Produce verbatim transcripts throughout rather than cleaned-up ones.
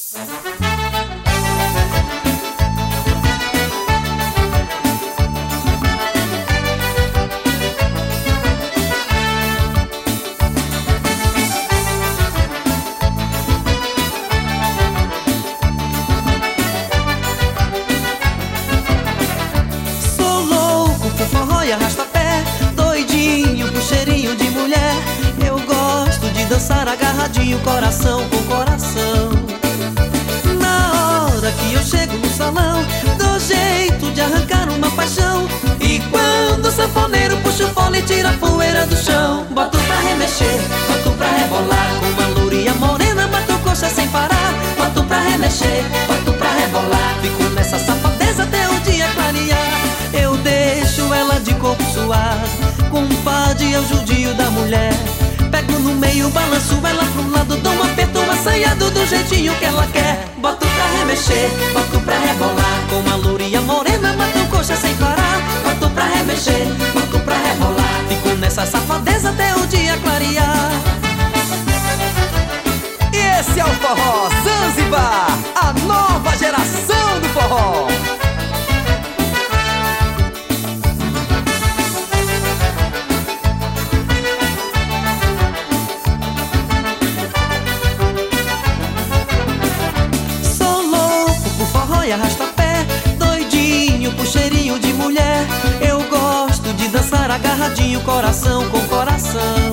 Arrasta-pé, doidinho pro cheirinho de mulher. Eu gosto de dançar agarradinho, coração com coração. Na hora que eu chego no salão, dou jeito de arrancar uma paixão. E quando o sanfoneiro puxa o fole e tira a poeira do chão, boto pra remexer, boto pra rebolar. Com uma lourinha morena, bato coxa sem parar. Boto pra remexer, boto pra rebolar. Fico nessa safadeza até o dia clarear. Eu deixo ela de corpo suado, compadre é o judio da mulher. Pego no meio, balanço ela pro lado, dou um aperto assanhado do jeitinho que ela quer. Boto pra remexer, boto pra rebolar. Com uma lourinha morena, bato coxa sem parar. Boto pra remexer, boto pra rebolar. Fico nessa safadeza até o dia clarear. E esse é o Forró Zanzibar, a nova geração do forró. Arrasta-pé, doidinho pro cheirinho de mulher. Eu gosto de dançar agarradinho, coração com coração.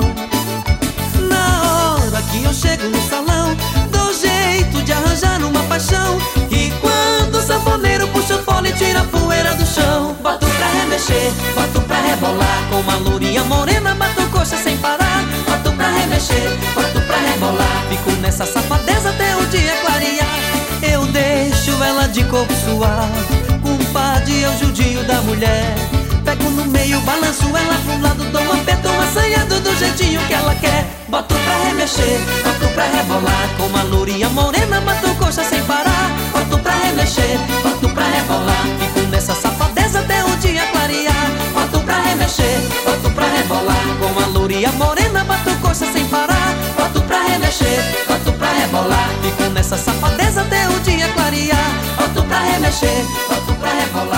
Na hora que eu chego no salão, dou jeito de arranjar uma paixão. E quando o sanfoneiro puxa o fole e tira a poeira do chão, boto pra remexer, boto pra rebolar. Com uma lourinha morena, bato coxa sem parar. Boto pra remexer, boto pra rebolar. Fico nessa safadeza até o dia clarear. Eu deixo ela de corpo suado, compadre é o judio da mulher. Pego no meio, balanço ela pro lado, dou um aperto assanhado do jeitinho que ela quer. Boto pra remexer, boto pra rebolar. Com uma lourinha morena, bato coxa sem parar. Boto pra remexer, boto pra rebolar. Fico nessa safadeza até o dia clarear. Boto pra remexer, boto pra rebolar. Com uma lourinha morena, bato coxa sem parar. Boto pra remexer, boto pra rebolar. Fico nessa safadeza até o dia clarear. Boto pra remexer, boto pra rebolar.